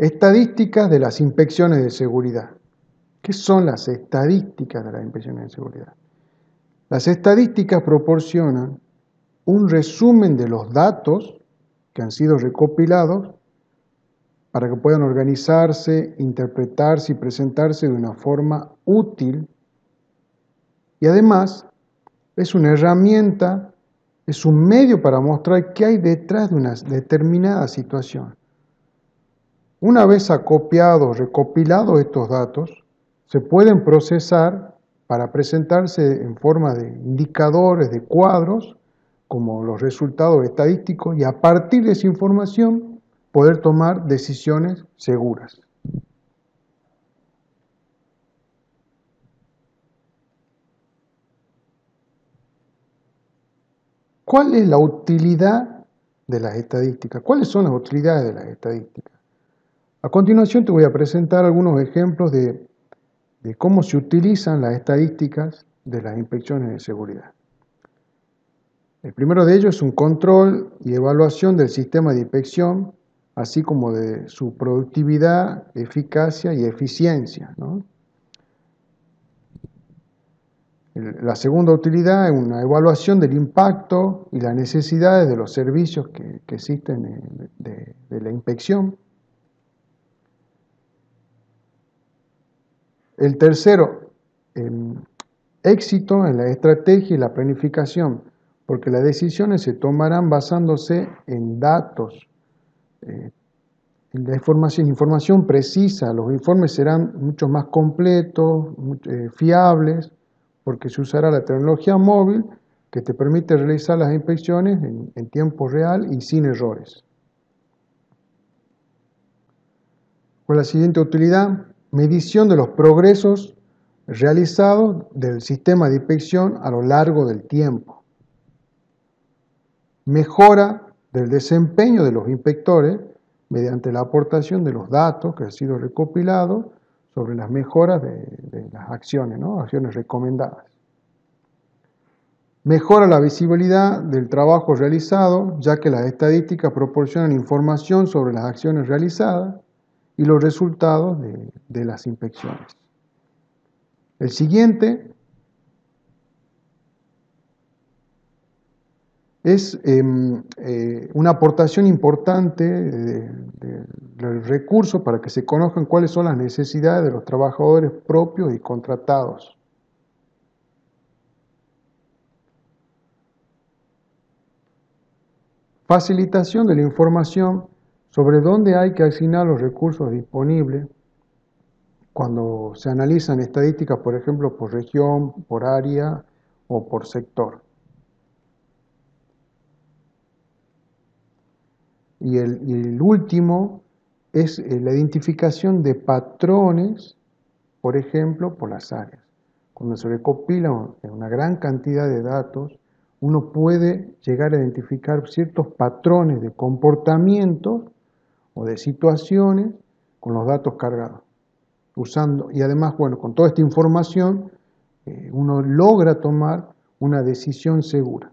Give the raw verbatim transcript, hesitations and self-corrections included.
Estadísticas de las inspecciones de seguridad. ¿Qué son las estadísticas de las inspecciones de seguridad? Las estadísticas proporcionan un resumen de los datos que han sido recopilados para que puedan organizarse, interpretarse y presentarse de una forma útil, y además es una herramienta, es un medio para mostrar qué hay detrás de una determinada situación. Una vez acopiados, recopilados estos datos, se pueden procesar para presentarse en forma de indicadores, de cuadros, como los resultados estadísticos, y a partir de esa información poder tomar decisiones seguras. ¿Cuál es la utilidad de las estadísticas? ¿Cuáles son las utilidades de las estadísticas? A continuación te voy a presentar algunos ejemplos de, de cómo se utilizan las estadísticas de las inspecciones de seguridad. El primero de ellos es un control y evaluación del sistema de inspección, así como de su productividad, eficacia y eficiencia, ¿no? La segunda utilidad es una evaluación del impacto y las necesidades de los servicios que, que existen de, de, de la inspección. El tercero, eh, éxito en la estrategia y la planificación, porque las decisiones se tomarán basándose en datos, eh, en la información, información precisa. Los informes serán mucho más completos, mucho, eh, fiables, porque se usará la tecnología móvil que te permite realizar las inspecciones en, en tiempo real y sin errores. Con la siguiente utilidad, medición de los progresos realizados del sistema de inspección a lo largo del tiempo. Mejora del desempeño de los inspectores mediante la aportación de los datos que han sido recopilados sobre las mejoras de, de las acciones, ¿no? Acciones recomendadas. Mejora la visibilidad del trabajo realizado, ya que las estadísticas proporcionan información sobre las acciones realizadas y los resultados de, de las inspecciones. El siguiente es eh, eh, una aportación importante de, de, del recurso para que se conozcan cuáles son las necesidades de los trabajadores propios y contratados. Facilitación de la información sobre dónde hay que asignar los recursos disponibles cuando se analizan estadísticas, por ejemplo, por región, por área o por sector. Y el, y el último es la identificación de patrones, por ejemplo, por las áreas. Cuando se recopila una gran cantidad de datos, uno puede llegar a identificar ciertos patrones de comportamiento o de situaciones con los datos cargados. Usando, y además, bueno, con toda esta información, eh, uno logra tomar una decisión segura.